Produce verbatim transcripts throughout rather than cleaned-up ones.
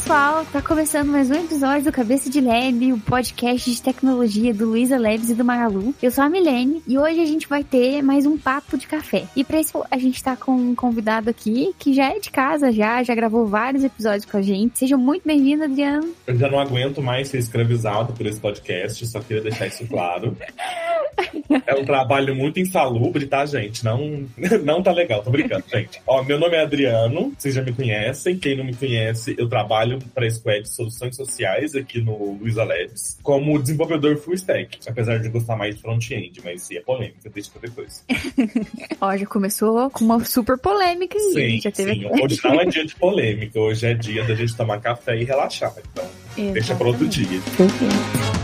pessoal, tá começando mais um episódio do Cabeça de Lab, o podcast de tecnologia do Luiza Labs e do Magalu. Eu sou a Milene e hoje a gente vai ter mais um papo de café. E pra isso a gente tá com um convidado aqui que já é de casa, já, já gravou vários episódios com a gente. Seja muito bem-vindo, Adriano. Eu já não aguento mais ser escravizado por esse podcast, só queria deixar isso claro. É um trabalho muito insalubre, tá, gente? Não, não tá legal, tô brincando, gente. Ó, meu nome é Adriano, vocês já me conhecem. Quem não me conhece, eu trabalho para a Squad de Soluções Sociais aqui no Luiza Labs como desenvolvedor full stack, apesar de gostar mais de front-end, mas é polêmica, deixa pra depois. Ó, já começou com uma super polêmica aí. Sim, já teve... sim. Hoje não é dia de polêmica, hoje é dia da gente tomar café e relaxar, então exatamente. Deixa pra outro dia. Perfeito.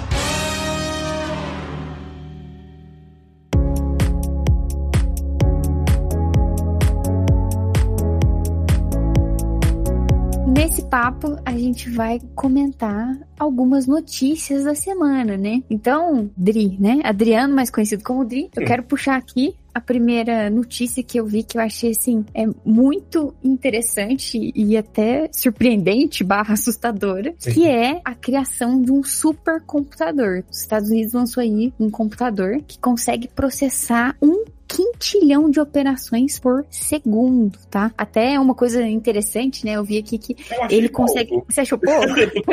Nesse papo, a gente vai comentar algumas notícias da semana, né? Então, Dri, né? Adriano, mais conhecido como Dri, eu quero puxar aqui a primeira notícia que eu vi, que eu achei, assim, é muito interessante e até surpreendente barra assustadora, Sim. que é a criação de um supercomputador. Os Estados Unidos lançou aí um computador que consegue processar um quintilhão de operações por segundo, tá? Até uma coisa interessante, né? Eu vi aqui que ele consegue... Pouco. Você achou pouco?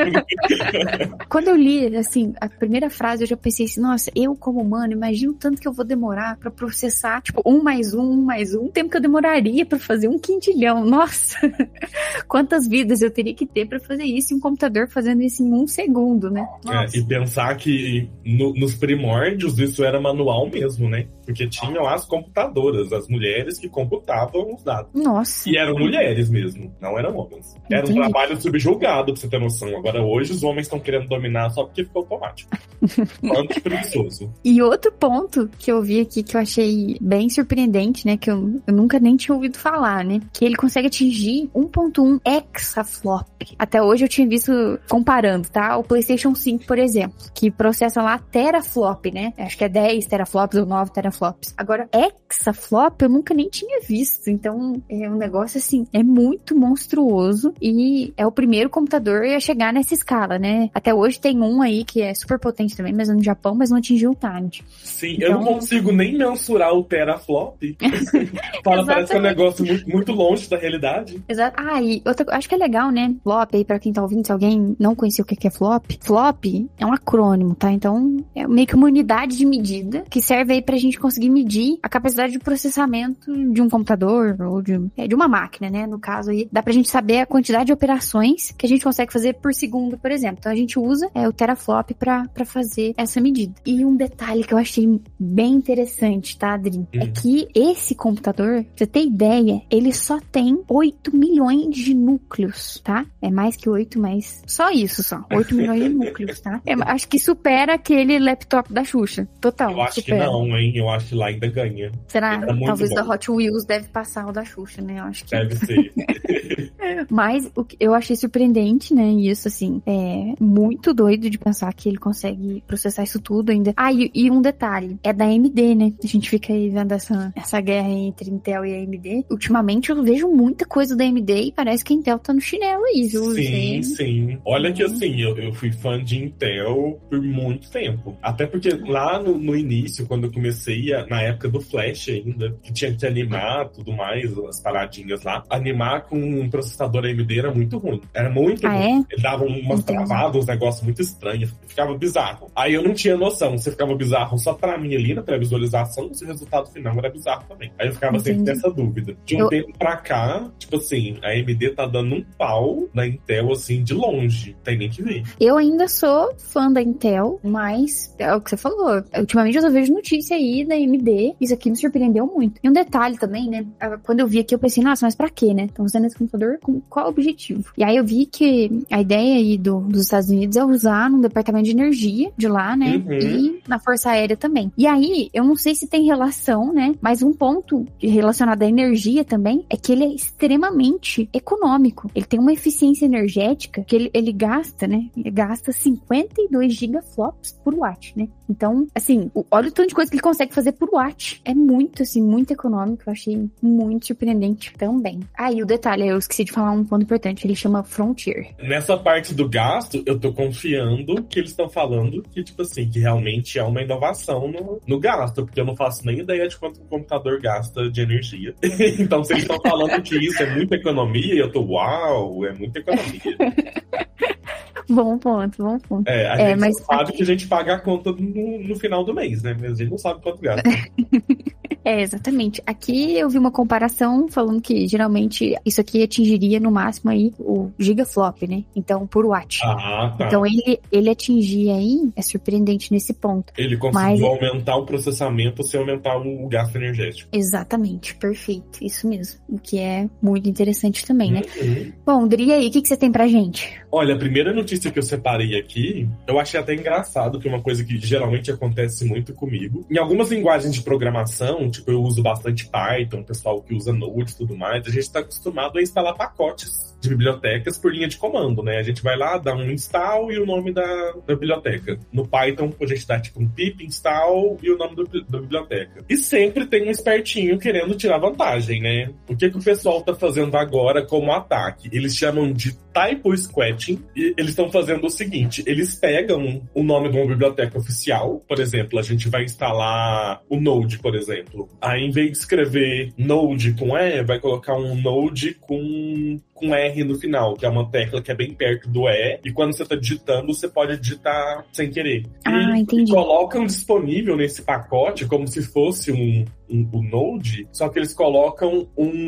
Quando eu li, assim, a primeira frase, eu já pensei assim, nossa, eu como humano, imagino tanto que eu vou demorar pra processar, tipo, um mais um, um mais um, o tempo que eu demoraria pra fazer um quintilhão. Nossa! Quantas vidas eu teria que ter pra fazer isso e um computador fazendo isso em um segundo, né? É, e pensar que no, nos primórdios isso era manual mesmo, né? Porque tinha lá as computadoras, as mulheres que computavam os dados. Nossa. E eram mulheres mesmo, não eram homens. Era Entendi. Um trabalho subjugado, pra você ter noção. Agora, hoje, os homens estão querendo dominar só porque ficou automático. Quanto preguiçoso. E outro ponto que eu vi aqui que eu achei bem surpreendente, né, que eu, eu nunca nem tinha ouvido falar, né, que ele consegue atingir um ponto um exaflop. Até hoje eu tinha visto, comparando, tá, o PlayStation cinco, por exemplo, que processa lá teraflop, né, acho que é dez teraflops ou nove teraflops. Agora, exaflop eu nunca nem tinha visto, então é um negócio assim, é muito monstruoso e é o primeiro computador a chegar nessa escala, né? Até hoje tem um aí que é super potente também, mas no Japão, mas não atingiu o target. Sim, então... eu não consigo nem mensurar o teraflop. Fala, parece que é um negócio muito, muito longe da realidade. Exato. Ah, e outra, acho que é legal, né? Flop aí, pra quem tá ouvindo, se alguém não conhecia o que é flop, flop é um acrônimo, tá? Então, é meio que uma unidade de medida que serve aí pra gente conseguir medir a capacidade de processamento de um computador ou de, é, de uma máquina, né? No caso aí, dá pra gente saber a quantidade de operações que a gente consegue fazer por segundo, por exemplo. Então, a gente usa é, o teraflop pra, pra fazer essa medida. E um detalhe que eu achei bem interessante, tá, Adri? Hum. É que esse computador, pra você ter ideia, ele só tem oito milhões de núcleos, tá? É mais que oito, mas só isso, só. oito milhões de núcleos, tá? É, acho que supera aquele laptop da Xuxa. Total. Eu acho supera. que não, hein? Eu acho que lá ainda ganha. Será? É Talvez bom. Da Hot Wheels deve passar o da Xuxa, né? Eu acho que... Deve ser. Mas o que eu achei surpreendente, né? E isso, assim, é muito doido de pensar que ele consegue processar isso tudo ainda. Ah, e, e um detalhe, é da A M D, né? A gente fica aí vendo essa, essa guerra entre Intel e A M D. Ultimamente eu vejo muita coisa da A M D e parece que a Intel tá no chinelo aí, viu? Sim, sim. Olha que assim, eu, eu fui fã de Intel por muito tempo. Até porque lá no, no início, quando eu comecei, a, na época do Flash ainda, que tinha que animar tudo mais, as paradinhas lá, animar com um processador A M D era muito ruim. Era muito ah, ruim. É? Ele dava umas Entendi. travadas, uns negócios muito estranhos. Ficava bizarro. Aí eu não tinha noção. Você ficava bizarro só pra mim ali na pré-visualização, se o resultado final era bizarro também. Aí eu ficava Entendi. Sempre nessa dúvida. De um eu... tempo pra cá, tipo assim, a A M D tá dando um pau na Intel, assim, de longe. Tem nem que ver. Eu ainda sou fã da Intel, mas é o que você falou. Ultimamente eu só vejo notícia aí da A M D. Isso aqui me surpreendeu muito. E um detalhe também, né? Quando eu vi aqui, eu pensei, nossa, mas pra quê, né? Estão usando esse computador com qual objetivo? E aí eu vi que a ideia aí do, dos Estados Unidos é usar no departamento de energia de lá, né? Uhum. E na Força Aérea também. E aí, eu não sei se tem relação, né? Mas um ponto relacionado à energia também é que ele é extremamente econômico. Ele tem uma eficiência energética que ele, ele gasta, né? Ele gasta cinquenta e dois gigaflops por watt, né? Então, assim, olha o tanto de coisa que ele consegue fazer fazer por Watt. É muito, assim, muito econômico. Eu achei muito surpreendente também. Ah, e o detalhe, eu esqueci de falar um ponto importante. Ele chama Frontier. Nessa parte do gasto, eu tô confiando que eles estão falando que, tipo assim, que realmente é uma inovação no, no gasto, porque eu não faço nem ideia de quanto um computador gasta de energia. Então, se eles estão falando que isso é muita economia, eu tô, uau, é muita economia. Bom ponto, bom ponto. É, a é, gente mas sabe aqui... que a gente paga a conta no, no final do mês, né? Mas a gente não sabe quanto gasta. É, exatamente. Aqui eu vi uma comparação falando que geralmente isso aqui atingiria no máximo aí o gigaflop, né? Então, por watt. Ah, tá. Então, ele, ele atingir aí é surpreendente nesse ponto. Ele conseguiu Mas... aumentar o processamento sem aumentar o gasto energético. Exatamente, perfeito. Isso mesmo. O que é muito interessante também, né? Uhum. Bom, Dri, e aí, o que, que você tem pra gente? Olha, a primeira notícia que eu separei aqui, eu achei até engraçado, que é uma coisa que geralmente acontece muito comigo. Em algumas linguagens de programação, tipo, eu uso bastante Python, pessoal que usa Node e tudo mais, a gente está acostumado a instalar pacotes de bibliotecas por linha de comando, né? A gente vai lá, dá um install e o nome da, da biblioteca. No Python, a gente dá tipo um pip install e o nome do, da biblioteca. E sempre tem um espertinho querendo tirar vantagem, né? O que, que o pessoal tá fazendo agora como ataque? Eles chamam de typo squatting, e eles estão fazendo o seguinte, eles pegam o nome de uma biblioteca oficial, por exemplo, a gente vai instalar o Node, por exemplo. Aí, em vez de escrever Node com E, vai colocar um Node com, com R no final, que é uma tecla que é bem perto do E, e quando você está digitando, você pode digitar sem querer. Ah, e, entendi. E colocam disponível nesse pacote como se fosse um Um, um Node, só que eles colocam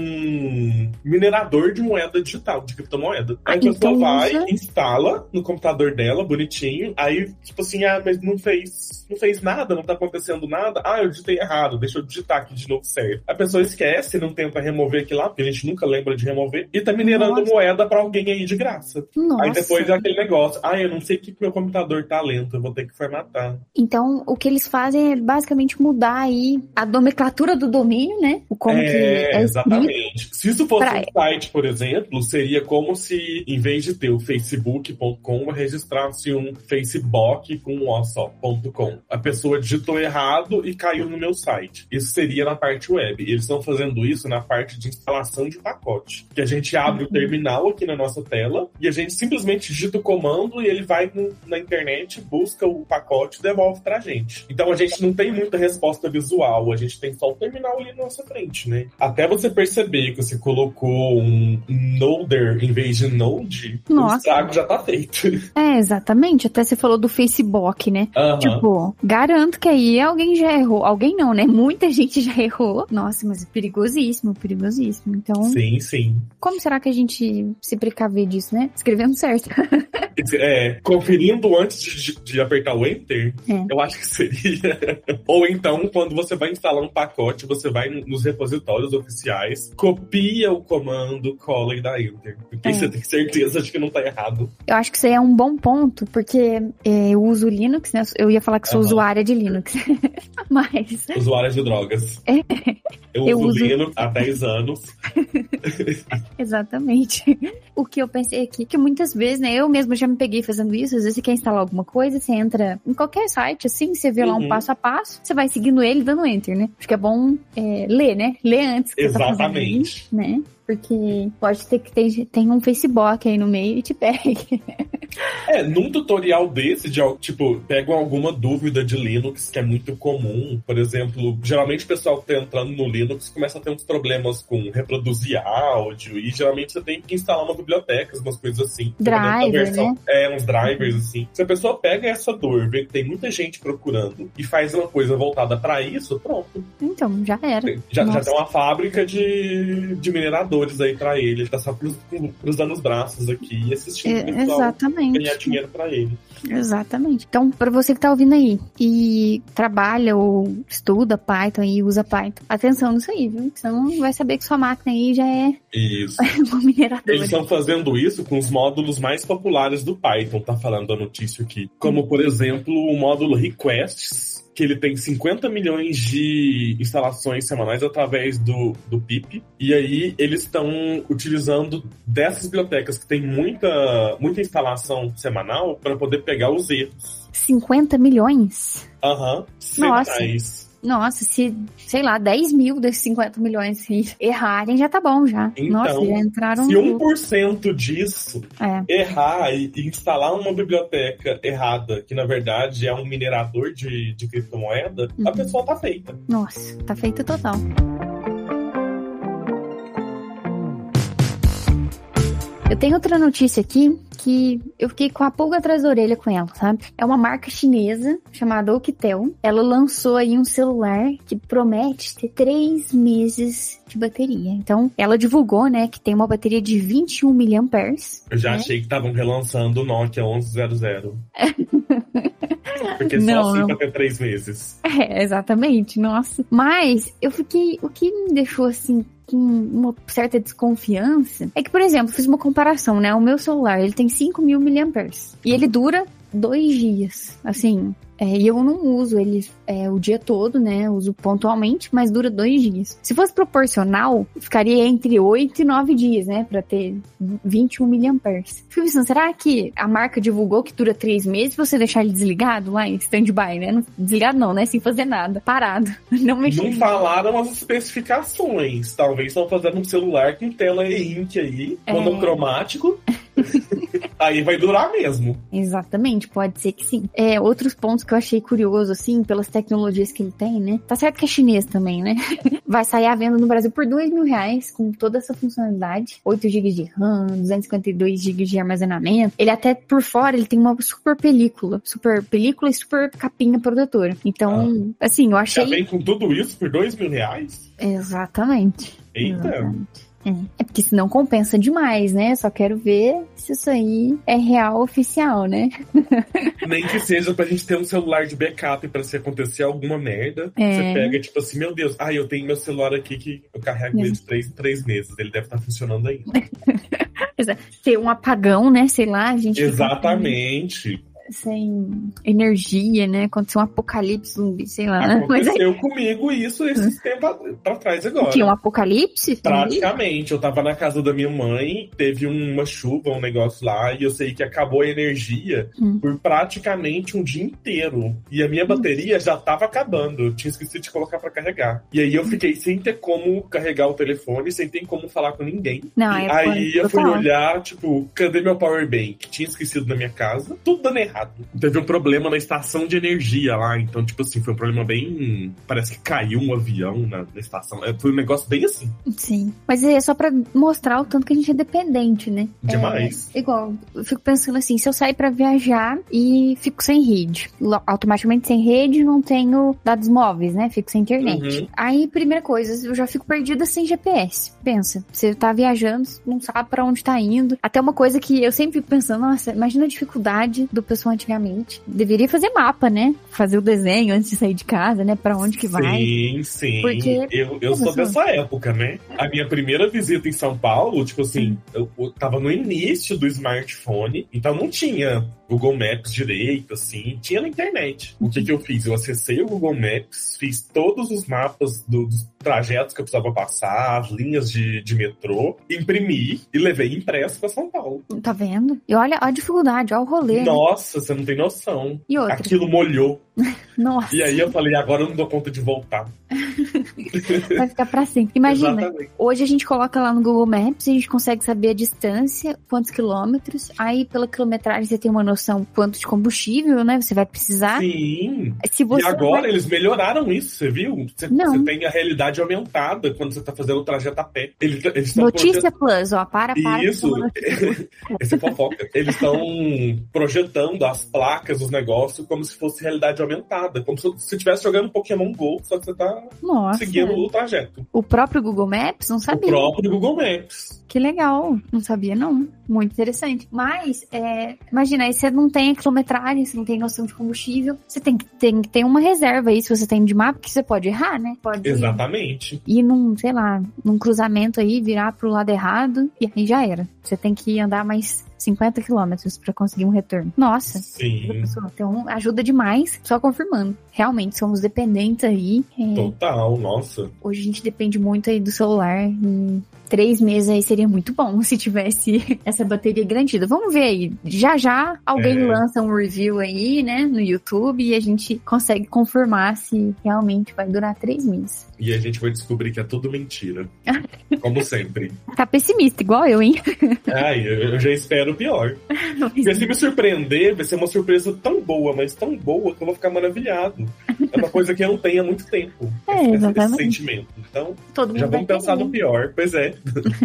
um minerador de moeda digital, de criptomoeda. Aí a pessoa então vai, usa... instala no computador dela, bonitinho, aí, tipo assim, ah, mas não fez, não fez nada, não tá acontecendo nada. Ah, eu digitei errado, deixa eu digitar aqui de novo certo. A pessoa esquece, não tenta remover aquilo lá, porque a gente nunca lembra de remover, e tá minerando Nossa. moeda pra alguém aí de graça. Nossa. Aí depois é aquele negócio, ah, eu não sei que meu computador tá lento, eu vou ter que formatar. Então, o que eles fazem é basicamente mudar aí a nomenclatura do domínio, né? O como é, que é exatamente. Se isso fosse pra... um site, por exemplo, seria como se, em vez de ter o facebook ponto com, registrasse um facebook com um o só, ponto com. A pessoa digitou errado e caiu no meu site. Isso seria na parte web. Eles estão fazendo isso na parte de instalação de pacote. Que a gente abre uhum. o terminal aqui na nossa tela e a gente simplesmente digita o comando e ele vai no, na internet, busca o pacote e devolve pra gente. Então a gente não tem muita resposta visual, a gente tem só o terminal ali na nossa frente, né? Até você perceber que você colocou um Noder em vez de Node, Nossa. o estrago já tá feito. É, exatamente. Até você falou do Facebook, né? Uhum. Tipo, garanto que aí alguém já errou. Alguém não, né? Muita gente já errou. Nossa, mas é perigosíssimo, perigosíssimo. Então... Sim, sim. Como será que a gente se precaver disso, né? Escrevendo certo. É, conferindo antes de, de apertar o Enter, é. eu acho que seria. Ou então, quando você vai instalar um pacote, você vai nos repositórios oficiais, copia o comando, cola e dá Enter. Porque é. você tem certeza de que não tá errado. Eu acho que isso aí é um bom ponto, porque é, eu uso Linux, né? Eu ia falar que sou uhum. usuária de Linux. Mas... Usuária de drogas. É. Eu, eu uso, uso Linux há dez anos. Exatamente. O que eu pensei aqui, que muitas vezes, né, eu mesma já me peguei fazendo isso, às vezes você quer instalar alguma coisa, você entra em qualquer site, assim, você vê uhum. lá um passo a passo, você vai seguindo ele dando Enter, né? Acho que é bom é, ler, né? Ler antes que Exatamente. Você tá fazendo isso, né? Porque pode ter que ter, tem um Facebook aí no meio e te pegue. É, num tutorial desse, de, tipo, pegam alguma dúvida de Linux, que é muito comum. Por exemplo, geralmente o pessoal que tá entrando no Linux começa a ter uns problemas com reproduzir áudio, e geralmente você tem que instalar uma biblioteca, umas coisas assim. Driver, né? É, uns drivers, assim. Se a pessoa pega essa dor, vê que tem muita gente procurando, e faz uma coisa voltada pra isso, pronto. Então, já era. Já, já tem uma fábrica de, de mineradores aí pra ele. Ele tá só cruz, cruzando os braços aqui e assistindo é, o pessoal exatamente. ganhar dinheiro pra ele. Exatamente. Então, pra você que tá ouvindo aí e trabalha ou estuda Python e usa Python, atenção nisso aí, viu? Senão vai saber que sua máquina aí já é isso. uma mineradora. Eles estão fazendo isso com os módulos mais populares do Python, tá falando a notícia aqui. Como, por exemplo, o módulo Requests, que ele tem cinquenta milhões de instalações semanais através do, do pip. E aí eles estão utilizando dessas bibliotecas que tem muita, muita instalação semanal para poder pegar os erros. cinquenta milhões? Aham. Uhum. Semanais. Nossa, se, sei lá, dez mil desses cinquenta milhões errarem, já tá bom, já. Então, Nossa, já entraram se no um por cento disso É. errar e, e instalar uma biblioteca errada, que na verdade é um minerador de, de criptomoeda, Uhum. a pessoa tá feita. Nossa, tá feito total. Eu tenho outra notícia aqui que eu fiquei com a pulga atrás da orelha com ela, sabe? É uma marca chinesa chamada Oukitel. Ela lançou aí um celular que promete ter três meses de bateria. Então, ela divulgou, né, que tem uma bateria de vinte e um miliamperes. Eu já né? achei que estavam relançando o Nokia onze zero zero. Porque Não, só assim não. pra ter três meses. É, exatamente, nossa. Mas eu fiquei, o que me deixou assim com uma certa desconfiança é que, por exemplo, fiz uma comparação, né? O meu celular, ele tem cinco mil miliamperes e ele dura dois dias, assim. É, e eu não uso ele é, o dia todo, né? Eu uso pontualmente, mas dura dois dias. Se fosse proporcional, ficaria entre oito e nove dias, né? Pra ter vinte e um miliamperes. Fico pensando, será que a marca divulgou que dura três meses e você deixar ele desligado lá em stand-by, né? Não, desligado não, né? Sem fazer nada. Parado. Não mexer. Não falaram as especificações. Talvez estão fazendo um celular com tela e-ink aí, É. monocromático. Aí vai durar mesmo. Exatamente, pode ser que sim. É, outros pontos que eu achei curioso, assim, pelas tecnologias que ele tem, né? Tá certo que é chinês também, né? Vai sair à venda no Brasil por dois mil reais, com toda essa funcionalidade. oito gigas de RAM, duzentos e cinquenta e dois gigas de armazenamento. Ele até, por fora, ele tem uma super película. Super película e super capinha protetora. Então, ah. assim, eu achei... Já vem com tudo isso por dois mil reais? Exatamente. Eita. Exatamente. É. é porque senão compensa demais, né? Só quero ver se isso aí é real oficial, né? Nem que seja pra gente ter um celular de backup pra se acontecer alguma merda. É. Você pega, tipo assim, meu Deus, ah, eu tenho meu celular aqui que eu carrego ele de três em três meses. Ele deve estar funcionando ainda. Ter um apagão, né? Sei lá, a gente... Exatamente. Sem energia, né? Aconteceu um apocalipse zumbi, sei lá. Aconteceu aí... comigo isso esses tempos pra trás agora. Tinha um apocalipse? Praticamente. Eu tava na casa da minha mãe, teve uma chuva, um negócio lá, e eu sei que acabou a energia hum. por praticamente um dia inteiro. E a minha bateria hum. já tava acabando. Eu tinha esquecido de colocar pra carregar. E aí eu fiquei sem ter como carregar o telefone, sem ter como falar com ninguém. Não, e é aí eu fui olhar, tipo, cadê meu power bank? Tinha esquecido na minha casa. Tudo dando errado. Teve um problema na estação de energia lá, então, tipo assim, foi um problema bem... Parece que caiu um avião na, na estação. Foi um negócio bem assim. Sim, mas é só pra mostrar o tanto que a gente é dependente, né? Demais. É, igual, eu fico pensando assim, se eu sair pra viajar e fico sem rede, automaticamente sem rede, não tenho dados móveis, né? Fico sem internet. Uhum. Aí, primeira coisa, eu já fico perdida sem G P S. Pensa, você tá viajando, não sabe pra onde tá indo. Até uma coisa que eu sempre fico pensando, nossa, imagina a dificuldade do pessoal antigamente. Deveria fazer mapa, né? Fazer o desenho antes de sair de casa, né? Pra onde que vai. Sim, sim. Porque... Eu, eu sou dessa época, né? A minha primeira visita em São Paulo, tipo assim, eu, eu tava no início do smartphone, então não tinha Google Maps direito, assim, tinha na internet. O que que eu fiz? Eu acessei o Google Maps, fiz todos os mapas do, dos trajetos que eu precisava passar, as linhas de, de metrô, imprimi e levei impresso pra São Paulo. Tá vendo? E olha a dificuldade, olha o rolê. Nossa, você não tem noção. E outra? Aquilo molhou. Nossa. E aí eu falei, agora eu não dou conta de voltar. Vai ficar pra sempre. Imagina, Exatamente. Hoje a gente coloca lá no Google Maps e a gente consegue saber a distância, quantos quilômetros. Aí pela quilometragem você tem uma noção quanto de combustível, né? Você vai precisar. Sim. Se você e agora vai... eles melhoraram isso, você viu? Você, não. você tem a realidade aumentada quando você tá fazendo o trajeto a pé. Eles, eles Notícia projet... Plus, ó. Para, para. Isso. Essa é fofoca. Eles estão projetando as placas, os negócios, como se fosse realidade aumentada. Como se você estivesse jogando Pokémon Go, só que você tá Nossa. seguindo o trajeto. O próprio Google Maps? Não sabia. O próprio Google Maps. Que legal. Não sabia, não. Muito interessante. Mas, é, imagina, aí você não tem a quilometragem, você não tem noção de combustível. Você tem que, tem que ter uma reserva aí, se você tem de mapa, que você pode errar, né? Pode Exatamente. Ir num, sei lá, num cruzamento aí, virar pro lado errado, e aí já era. Você tem que andar mais cinquenta quilômetros pra conseguir um retorno. Nossa. Sim. Então, ajuda demais. Só confirmando. Realmente, somos dependentes aí. É... Total, nossa. Hoje a gente depende muito aí do celular e três meses aí seria muito bom se tivesse essa bateria garantida. Vamos ver aí. Já já alguém é. lança um review aí, né, no YouTube e a gente consegue confirmar se realmente vai durar três meses. E a gente vai descobrir que é tudo mentira. Como sempre. Tá pessimista, igual eu, hein? Ai, eu já espero o pior. Porque se me surpreender, vai ser uma surpresa tão boa, mas tão boa que eu vou ficar maravilhado. É uma coisa que eu não tenho há muito tempo. É, esse, exatamente. Esse sentimento. Então, todo já vamos pensar no pior. Pois é.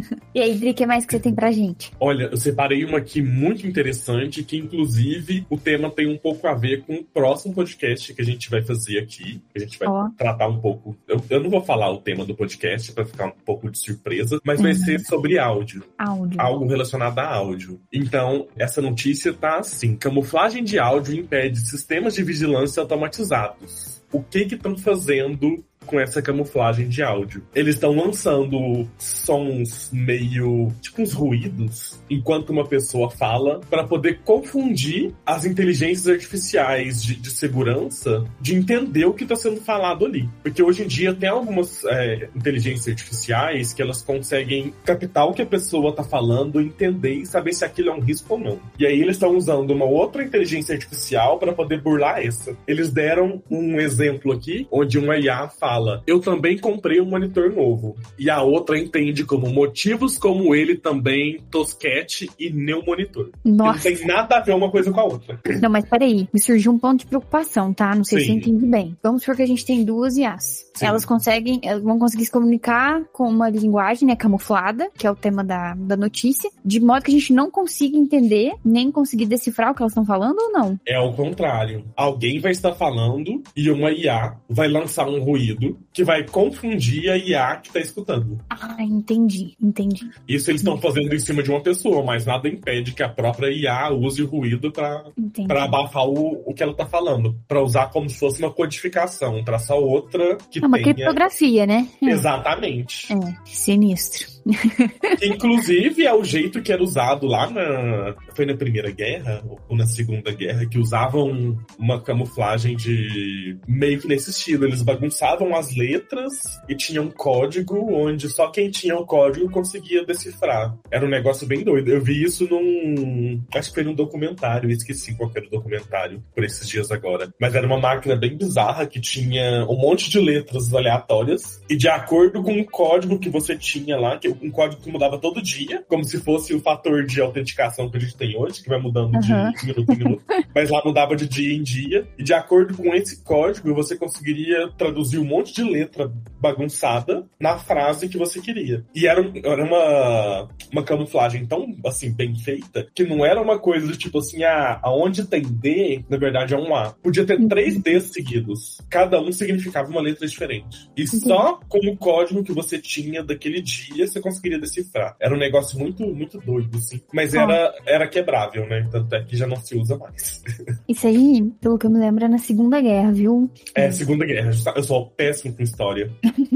E aí, Dri, o que mais que você tem pra gente? Olha, eu separei uma aqui muito interessante, que inclusive o tema tem um pouco a ver com o próximo podcast que a gente vai fazer aqui. A gente vai oh. tratar um pouco... Eu, eu não vou falar o tema do podcast pra ficar um pouco de surpresa, mas vai uhum. ser sobre áudio. Áudio. Algo relacionado a áudio. Então, essa notícia tá assim: camuflagem de áudio impede sistemas de vigilância automatizados. O que que estão fazendo com essa camuflagem de áudio? Eles estão lançando sons meio, tipo uns ruídos, enquanto uma pessoa fala, para poder confundir as inteligências artificiais de, de segurança de entender o que está sendo falado ali. Porque hoje em dia tem algumas é, inteligências artificiais que elas conseguem captar o que a pessoa está falando, entender e saber se aquilo é um risco ou não. E aí eles estão usando uma outra inteligência artificial para poder burlar essa. Eles deram um exemplo aqui, onde uma I A fala: eu também comprei um monitor novo. E a outra entende como motivos como ele também, tosquete e meu monitor. Nossa. Não tem nada a ver uma coisa com a outra. Não, mas peraí, me surgiu um ponto de preocupação, tá? Não sei Sim. se eu entendi bem. Vamos supor que a gente tem duas I As. Sim. Elas conseguem, elas vão conseguir se comunicar com uma linguagem, né, camuflada, que é o tema da, da notícia, de modo que a gente não consiga entender, nem conseguir decifrar o que elas estão falando ou não? É o contrário. Alguém vai estar falando e uma I A vai lançar um ruído que vai confundir a I A que tá escutando. Ah, entendi, entendi. Isso eles estão fazendo em cima de uma pessoa, mas nada impede que a própria I A use o ruído pra, pra abafar o, o que ela tá falando. Pra usar como se fosse uma codificação, pra essa outra que é uma tenha... criptografia, né? É. Exatamente. É, sinistro. Que, inclusive, é o jeito que era usado lá na... Foi na Primeira Guerra, ou na Segunda Guerra, que usavam uma camuflagem de... meio que nesse estilo. Eles bagunçavam as letras e tinha um código onde só quem tinha o código conseguia decifrar. Era um negócio bem doido. Eu vi isso num... acho que foi num documentário, eu esqueci qual era o documentário por esses dias agora. Mas era uma máquina bem bizarra que tinha um monte de letras aleatórias e de acordo com o código que você tinha lá, que um código que mudava todo dia, como se fosse o fator de autenticação que a gente tem hoje, que vai mudando uhum. de minuto em minuto, mas lá mudava de dia em dia, e de acordo com esse código você conseguiria traduzir um monte de letra bagunçada na frase que você queria. E era, era uma, uma camuflagem tão, assim, bem feita, que não era uma coisa do tipo assim, ah, aonde tem D, na verdade é um A. Podia ter três Ds seguidos. Cada um significava uma letra diferente. E só com o código que você tinha daquele dia, você conseguiria decifrar. Era um negócio muito, muito doido, assim. Mas era, era quebrável, né? Tanto é que já não se usa mais. Isso aí, pelo que eu me lembro, é na Segunda Guerra, viu? É, Segunda Guerra. Eu sou péssimo com história.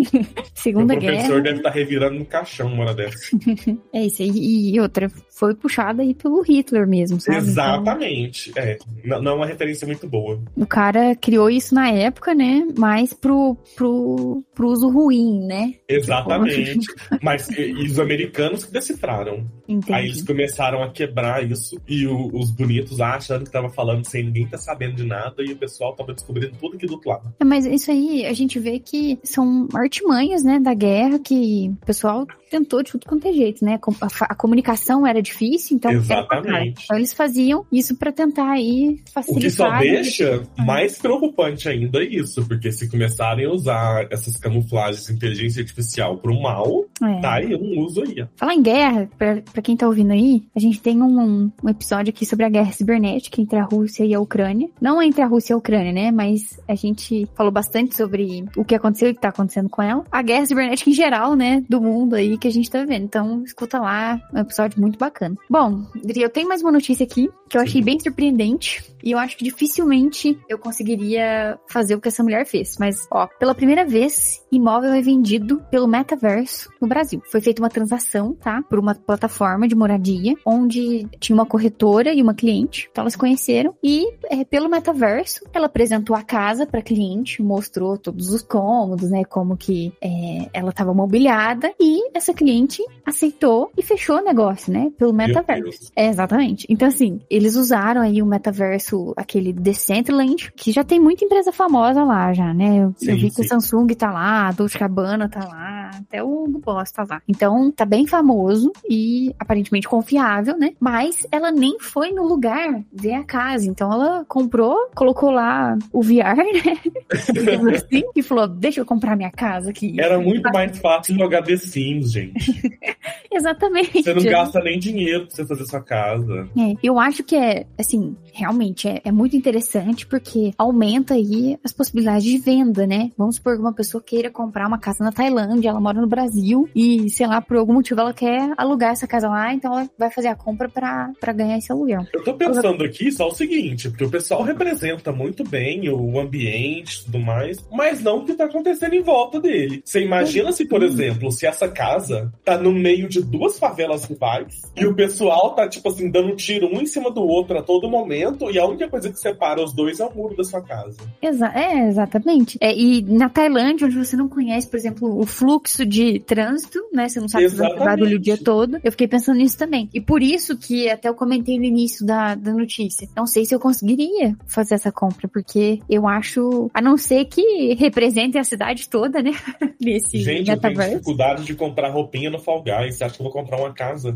Segunda Guerra. O professor Guerra. deve estar revirando no caixão uma hora dessa. É isso aí. E outra, foi puxada aí pelo Hitler mesmo, sabe? Exatamente. Então, é. Não, não é uma referência muito boa. O cara criou isso na época, né? Mas pro, pro, pro uso ruim, né? Exatamente. Mas e, e os americanos que decifraram. Entendi. Aí eles começaram a quebrar isso e o, os bonitos achando que tava falando sem ninguém tá sabendo de nada e o pessoal tava descobrindo tudo aqui do outro lado. É, mas isso aí a gente vê que são artimanhas, né, da guerra que o pessoal tentou de tudo quanto é jeito, né? A, a comunicação era difícil, então... Exatamente. Então eles faziam isso pra tentar aí facilitar... O que só deixa e... mais preocupante ainda é isso, porque se começarem a usar essas camuflagens de inteligência artificial pro mal, é. Tá aí um uso aí. Falar em guerra, pra, pra quem tá ouvindo aí, a gente tem um, um episódio aqui sobre a guerra cibernética entre a Rússia e a Ucrânia. Não entre a Rússia e a Ucrânia, né? Mas a gente falou bastante sobre o que aconteceu e o que tá acontecendo com ela. A guerra cibernética em geral, né? Do mundo aí que a gente tá vendo. Então, escuta lá, é um episódio muito bacana. Bom, Dri, eu tenho mais uma notícia aqui que eu achei bem surpreendente e eu acho que dificilmente eu conseguiria fazer o que essa mulher fez. Mas, ó, pela primeira vez, imóvel é vendido pelo metaverso no Brasil. Foi feita uma transação, tá? Por uma plataforma plataforma de moradia, onde tinha uma corretora e uma cliente. Então elas se conheceram e, é, pelo metaverso, ela apresentou a casa para cliente, mostrou todos os cômodos, né, como que é, ela estava mobiliada, e essa cliente aceitou e fechou o negócio, né, pelo metaverso. É, exatamente. Então, assim, eles usaram aí o metaverso, aquele Decentraland, que já tem muita empresa famosa lá já, né? Eu, sim, eu vi sim. que a Samsung tá lá, a Dolce and Gabbana tá lá, até o Hugo Boss tá lá. Então, tá bem famoso e aparentemente confiável, né? Mas ela nem foi no lugar ver a casa. Então, ela comprou, colocou lá o V R, né? assim, e falou, deixa eu comprar minha casa aqui. Era muito mais fácil jogar The Sims, gente. Exatamente. Você não gasta nem dinheiro pra você fazer sua casa. É, eu acho que é, assim, realmente é, é muito interessante porque aumenta aí as possibilidades de venda, né? Vamos supor que uma pessoa queira comprar uma casa na Tailândia, ela mora no Brasil e, sei lá, por algum motivo ela quer alugar essa casa lá, então ela vai fazer a compra pra, pra ganhar esse aluguel. Eu tô pensando aqui só o seguinte, porque o pessoal representa muito bem o ambiente e tudo mais, mas não o que tá acontecendo em volta dele. Você imagina se, por exemplo, se essa casa tá no meio de duas favelas rivais e o pessoal tá, tipo assim, dando um tiro um em cima do outro a todo momento e a única coisa que separa os dois é o muro da sua casa. Exa- é, exatamente. É, e na Tailândia, onde você não conhece, por exemplo, o fluxo de trânsito, né? Você não sabe se vai ter barulho o dia todo. Eu fiquei pensando nisso também. E por isso que até eu comentei no início da, da notícia. Não sei se eu conseguiria fazer essa compra, porque eu acho, a não ser que represente a cidade toda, né? Nesse Gente, metaverse. Eu tenho dificuldade de comprar roupinha no Fall Guys. Você acha que eu vou comprar uma casa?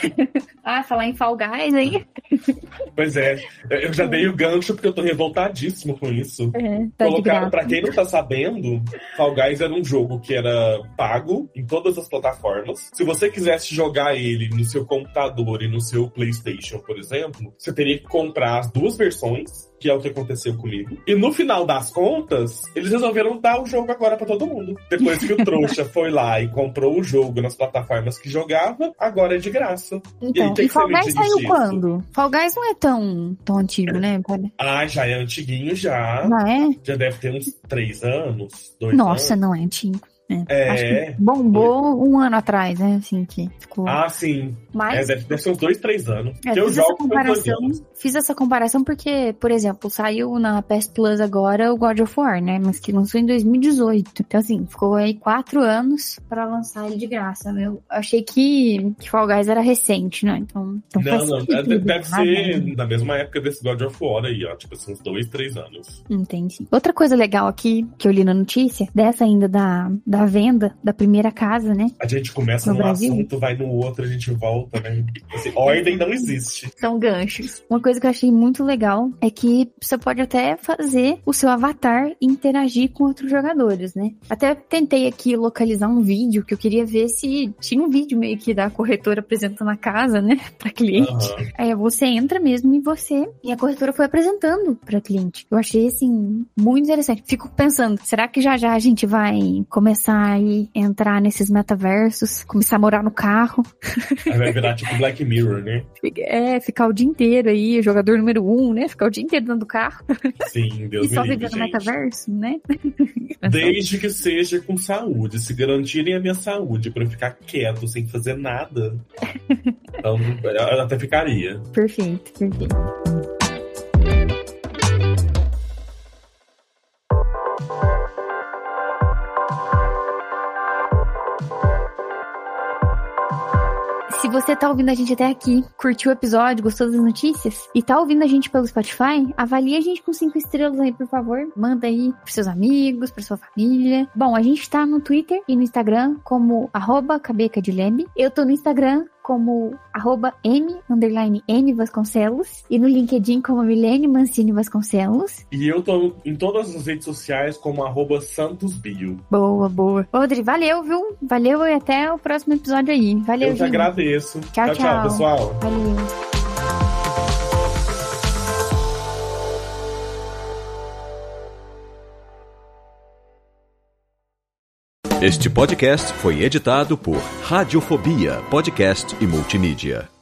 Ah, falar em Fall Guys aí? Pois é. Eu já dei o gancho porque eu tô revoltadíssimo com isso. É, tá Colocaram, pra quem não tá sabendo, Fall Guys era um jogo que era pago em todas as plataformas. Se você quisesse jogar ele no seu computador e no seu PlayStation, por exemplo, você teria que comprar as duas versões, que é o que aconteceu comigo. E no final das contas, eles resolveram dar o jogo agora pra todo mundo. Depois que o trouxa foi lá e comprou o jogo nas plataformas que jogava, agora é de graça. Então, e aí, tem e Fall Guys saiu disso? Quando? Fall Guys não é tão, tão antigo, né? Ah, já é antiguinho já. Já é? Já deve ter uns três anos, dois Nossa, anos. não é antigo. É, é. Acho que bombou foi. um ano atrás, né? Assim, que ficou... Ah, sim. Mas... É, deve, deve ser uns dois, três anos. É, eu fiz, jogo essa comparação, fiz essa comparação porque, por exemplo, saiu na P S Plus agora o God of War, né? Mas que lançou em dois mil e dezoito. Então, assim, ficou aí quatro anos pra lançar ele de graça. Eu achei que, que Fall Guys era recente, né? Então, então não, não. Sentido, deve né? ser na mesma época desse God of War aí, ó. Tipo assim, uns dois, três anos. Entendi. Outra coisa legal aqui, que eu li na notícia, dessa ainda da, da venda da primeira casa, né? A gente começa no num Brasil. assunto, vai no outro, a gente volta, né? Assim, ordem não existe. São ganchos. Uma coisa que eu achei muito legal é que você pode até fazer o seu avatar interagir com outros jogadores, né? Até tentei aqui localizar um vídeo que eu queria ver se tinha um vídeo meio que da corretora apresentando a casa, né? Pra cliente. Uhum. Aí você entra mesmo e você... E a corretora foi apresentando pra cliente. Eu achei, assim, muito interessante. Fico pensando, será que já já a gente vai começar aí entrar nesses metaversos, começar a morar no carro? Aí vai virar tipo Black Mirror, né? É, ficar o dia inteiro aí, o jogador número um, né? Ficar o dia inteiro dentro do carro. Sim, Deus me livre, E só viver no metaverso, né? Desde que seja com saúde. Se garantirem a minha saúde pra eu ficar quieto, sem fazer nada, então eu até ficaria. Perfeito, perfeito. Se você tá ouvindo a gente até aqui, curtiu o episódio, gostou das notícias e tá ouvindo a gente pelo Spotify, avalie a gente com cinco estrelas aí, por favor. Manda aí pros seus amigos, pra sua família. Bom, a gente tá no Twitter e no Instagram como arroba cabecadileme. Eu tô no Instagram como arroba M, underline M Vasconcelos, e no LinkedIn como Milene Mancini Vasconcelos. E eu tô em todas as redes sociais como arroba SantosBio. Boa, boa. Rodri, valeu, viu? Valeu e até o próximo episódio aí. Valeu, Eu te gente. agradeço. Tchau, tchau, tchau, pessoal. Valeu. Este podcast foi editado por Radiofobia, podcast e multimídia.